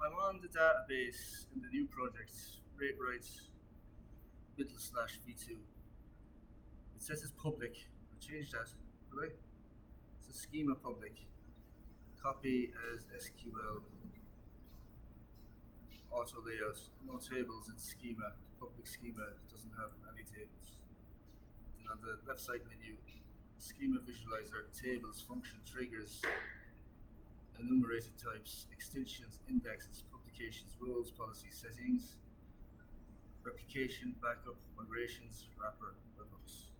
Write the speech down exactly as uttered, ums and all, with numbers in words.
I'm on the database in the new project, rate right, middle slash v two. It says it's public. I change that, will I? It's a schema public. Copy as S Q L. Auto layout. No tables in schema. The public schema doesn't have any tables. Then on the left side menu, schema visualizer, tables, function, triggers, enumerated types, extensions, indexes, publications, roles, policy settings, replication, backup, migrations, wrapper, webhooks.